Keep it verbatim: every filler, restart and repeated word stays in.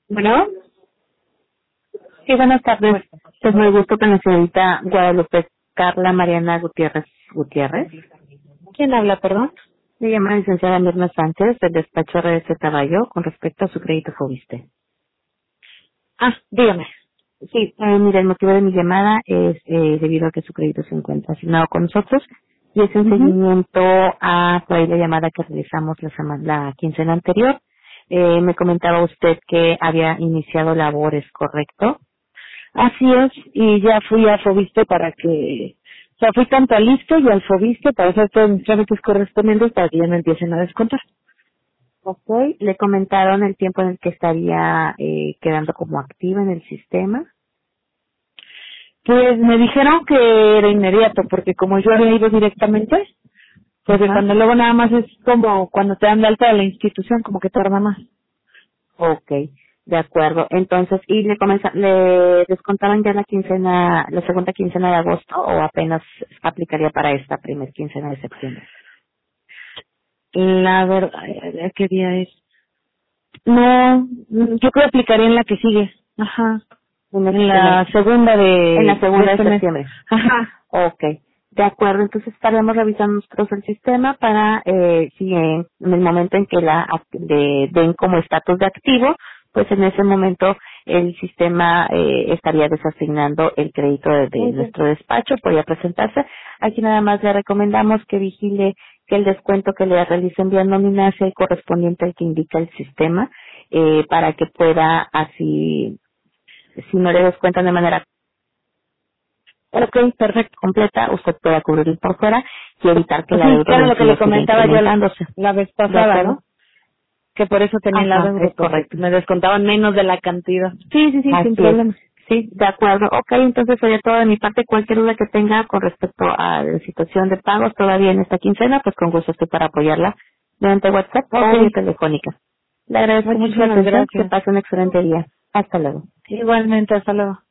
Bueno, Sí, buenas tardes. bueno, Es muy gusto con la señorita Guadalupe Carla Mariana Gutiérrez Gutiérrez. ¿quién habla, perdón? Le llama la licenciada Mirna Sánchez del despacho R S Caballo con respecto a su crédito Fobiste. Ah, dígame. Sí, eh, mira, el motivo de mi llamada es eh, debido a que su crédito se encuentra asignado con nosotros y es en Ujú. seguimiento a por ahí la llamada que realizamos la, semana, la quincena anterior. Eh, me comentaba usted que había iniciado labores, ¿correcto? Así es, y ya fui a Fobiste para que, o sea, fui tanto al ISSSTE y al Fobiste para hacer todos mis trámites correspondientes para que ya me empiecen a descontar. Ok, le comentaron el tiempo en el que estaría eh, quedando como activa en el sistema. Pues me dijeron que era inmediato, porque como yo había ido directamente, porque Ajá. cuando luego nada más es como cuando te dan de alta de la institución, como que tarda más. Ok, de acuerdo. Entonces, ¿y le comenza, le descontaron ya la quincena, la segunda quincena de agosto o apenas aplicaría para esta primer quincena de septiembre? La verdad, eh, ¿qué día es? No, mm, yo creo que aplicaría en la que sigue. Ajá. En, el- En en, el- la segunda en la de, de segunda de este mes. septiembre. Ajá. Ok, de acuerdo. Entonces estaremos revisando nosotros el sistema para, eh, si en, en el momento en que la act- de- den como estatus de activo, pues en ese momento el sistema eh, estaría desasignando el crédito de, de Muy bien. nuestro despacho, podría presentarse. Aquí nada más le recomendamos que vigile que el descuento que le realicen vía nómina sea el correspondiente al que indica el sistema, eh, para que pueda así, si no le descuentan de manera ok, perfecto, completa, usted pueda cubrirlo por fuera y evitar que la Sí, que deuda era lo que le vencida siga comentaba yo la, incrementándose. la vez ¿De pasada, acuerdo? ¿no? Que por eso tenía la Ajá, deuda, es porque correcto. me descontaban menos de la cantidad. Sí, sí, sí, sin Así es. problema. Sí, de acuerdo. Ok, entonces sería todo de mi parte. Cualquier duda que tenga con respecto a la situación de pagos todavía en esta quincena, pues con gusto estoy para apoyarla mediante WhatsApp o vía Ok, telefónica. Le agradezco mucho la muchísimas atención. Que gracias. pase un excelente día. Hasta luego. Igualmente, hasta luego.